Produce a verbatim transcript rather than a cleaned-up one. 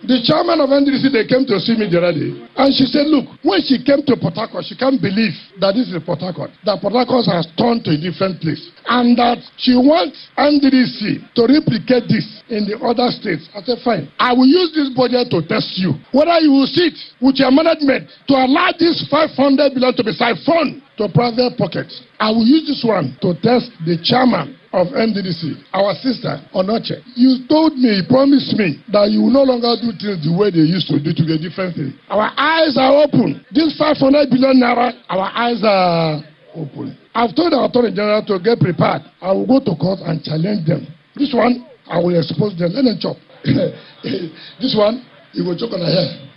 The chairman of N D C, they came to see me the other day, and she said, look, when she came to Port Harcourt, she can't believe that this is Port Harcourt, that Port Harcourt has turned to a different place, and that she wants N D C to replicate this in the other states. I said, fine, I will use this budget to test you, whether you will sit with your management to allow this five hundred billion to be siphoned to private pockets. I will use this one to test the chairman of N D C, our sister, Onoche. You told me, promised me, that you will no longer do things the way they used to do to get different things. Our eyes are open. This five hundred billion naira, our eyes are open. I've told the Attorney General to get prepared. I will go to court and challenge them. This one, I will expose them. Let them chop. This one, you will choke on the hair.